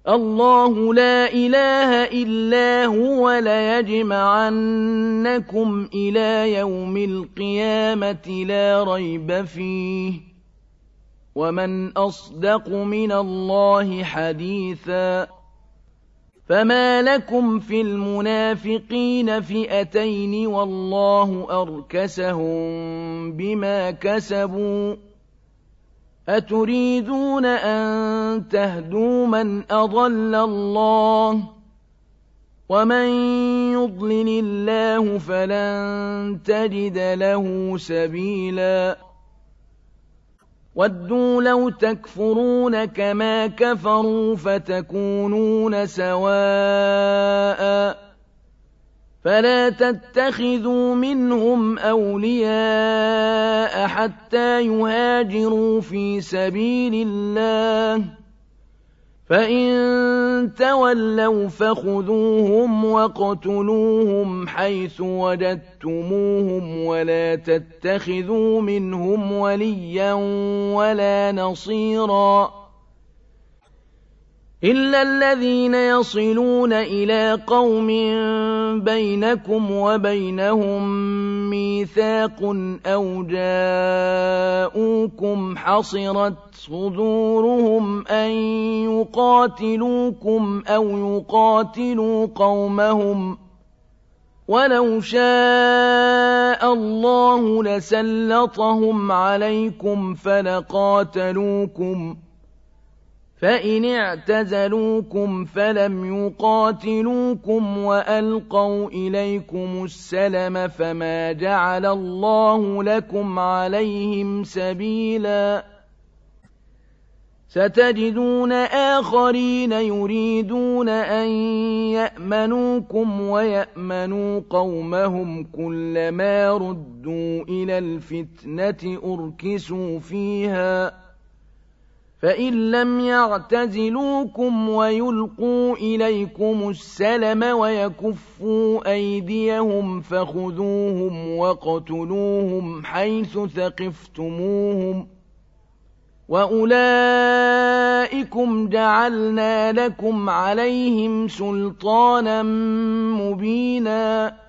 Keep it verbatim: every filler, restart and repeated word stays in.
الله لا إله إلا هو ليجمعنكم إلى يوم القيامة لا ريب فيه ومن أصدق من الله حديثا فما لكم في المنافقين فئتين والله أركسهم بما كسبوا أتريدون أن تهدوا من أضل الله ومن يضلل الله فلن تجد له سبيلا ودوا لو تكفرون كما كفروا فتكونون سواء فلا تتخذوا منهم أولياء حتى يهاجروا في سبيل الله فإن تولوا فخذوهم واقتلوهم حيث وجدتموهم ولا تتخذوا منهم وليا ولا نصيرا إلا الذين يصلون إلى قوم بينكم وبينهم ميثاق أو جاءوكم حصرت صدورهم أن يقاتلوكم أو يقاتلوا قومهم ولو شاء الله لسلطهم عليكم فلقاتلوكم فإن اعتزلوكم فلم يقاتلوكم وألقوا إليكم السلم فما جعل الله لكم عليهم سبيلا ستجدون آخرين يريدون أن يأمنوكم ويأمنوا قومهم كلما ردوا إلى الفتنة أركسوا فيها فإن لم يعتزلوكم ويلقوا إليكم السلم ويكفوا أيديهم فخذوهم واقتلوهم حيث ثقفتموهم وأولئكم جعلنا لكم عليهم سلطانا مبينا